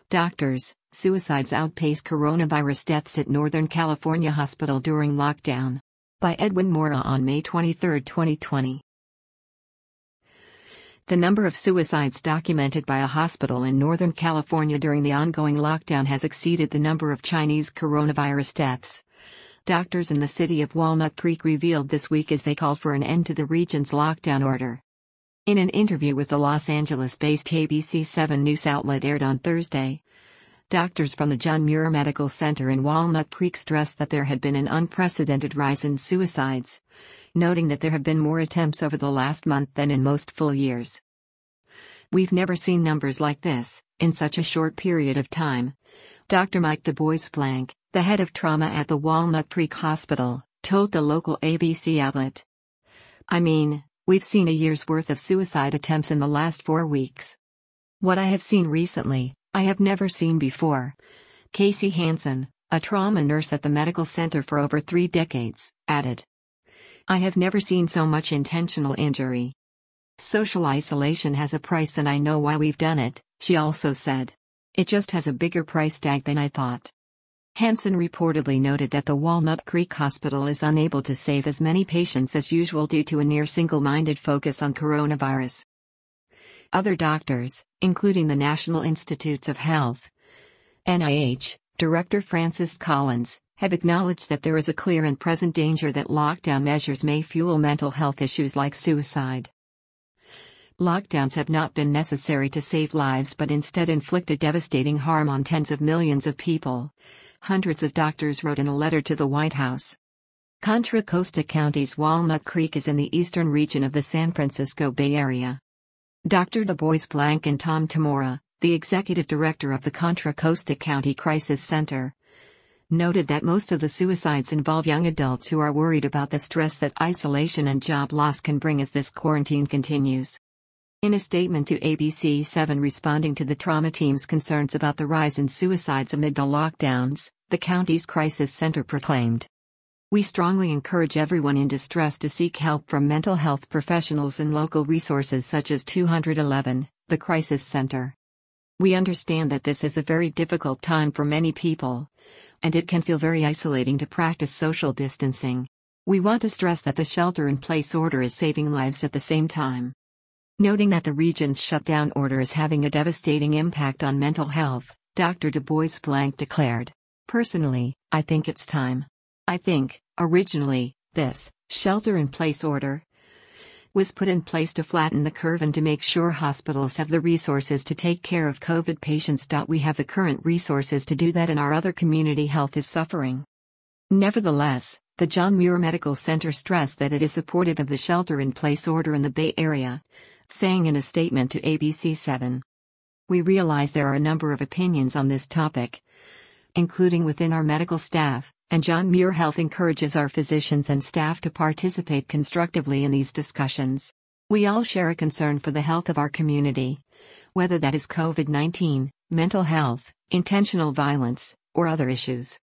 Doctors, suicides outpace coronavirus deaths at Northern California hospital during lockdown. By Edwin Mora on May 23, 2020. The number of suicides documented by a hospital in Northern California during the ongoing lockdown has exceeded the number of Chinese coronavirus deaths. Doctors in the city of Walnut Creek revealed this week as they called for an end to the region's lockdown order. In an interview with the Los Angeles-based ABC7 news outlet aired on Thursday, doctors from the John Muir Medical Center in Walnut Creek stressed that there had been an unprecedented rise in suicides, noting that there have been more attempts over the last month than in most full years. "We've never seen numbers like this, in such a short period of time," Dr. Mike DuBois-Blanc, the head of trauma at the Walnut Creek Hospital, told the local ABC outlet. "I mean, we've seen a year's worth of suicide attempts in the last 4 weeks. What I have seen recently, I have never seen before." Casey Hansen, a trauma nurse at the medical center for over 3 decades, added. "I have never seen so much intentional injury. Social isolation has a price and I know why we've done it," she also said. "It just has a bigger price tag than I thought." Hansen reportedly noted that the Walnut Creek Hospital is unable to save as many patients as usual due to a near single-minded focus on coronavirus. Other doctors, including the National Institutes of Health (NIH) Director Francis Collins, have acknowledged that there is a clear and present danger that lockdown measures may fuel mental health issues like suicide. Lockdowns have not been necessary to save lives but instead inflicted devastating harm on tens of millions of people, hundreds of doctors wrote in a letter to the White House. Contra Costa County's Walnut Creek is in the eastern region of the San Francisco Bay Area. Dr. DuBois-Blanc and Tom Tamora, the executive director of the Contra Costa County Crisis Center, noted that most of the suicides involve young adults who are worried about the stress that isolation and job loss can bring as this quarantine continues. In a statement to ABC7 responding to the trauma team's concerns about the rise in suicides amid the lockdowns, the county's crisis center proclaimed, "We strongly encourage everyone in distress to seek help from mental health professionals and local resources such as 211, the crisis center. We understand that this is a very difficult time for many people, and it can feel very isolating to practice social distancing. We want to stress that the shelter-in-place order is saving lives at the same time." Noting that the region's shutdown order is having a devastating impact on mental health, Dr. DuBois-Blanc declared, "Personally, I think it's time. I think, originally, this shelter-in-place order was put in place to flatten the curve and to make sure hospitals have the resources to take care of COVID patients. We have the current resources to do that and our other community health is suffering." Nevertheless, the John Muir Medical Center stressed that it is supportive of the shelter-in-place order in the Bay Area, saying in a statement to ABC7, "We realize there are a number of opinions on this topic, including within our medical staff, and John Muir Health encourages our physicians and staff to participate constructively in these discussions. We all share a concern for the health of our community, whether that is COVID-19, mental health, intentional violence, or other issues."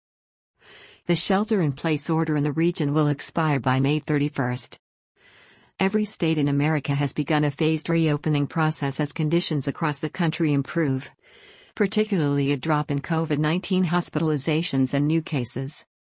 The shelter-in-place order in the region will expire by May 31. Every state in America has begun a phased reopening process as conditions across the country improve, particularly a drop in COVID-19 hospitalizations and new cases.